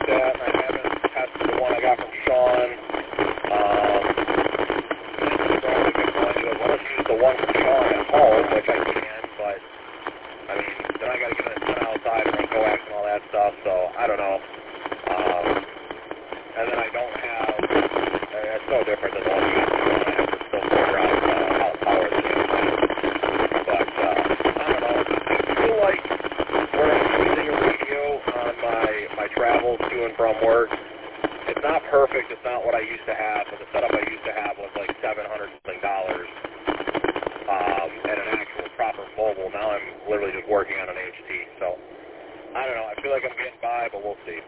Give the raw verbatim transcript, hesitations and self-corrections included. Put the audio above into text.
that. I haven't tested the one I got from Sean. Um, unless you use the one from Sean at home, which I can, but I mean, then I got to get it done outside and run coax and all that stuff. So I don't know. Um, and then I don't have. Uh, it's no different than the one you use. I have to still figure out uh, how to power the damn thing. But uh, I don't know. I feel like when I'm using a radio on my my travels to and from work, it's not perfect. It's not what I used to have. But the setup I used to have was like seven hundred something dollars. Um, and an actual proper mobile. Now I'm literally just working on an H T. So I don't know. I feel like I'm getting by, but we'll see.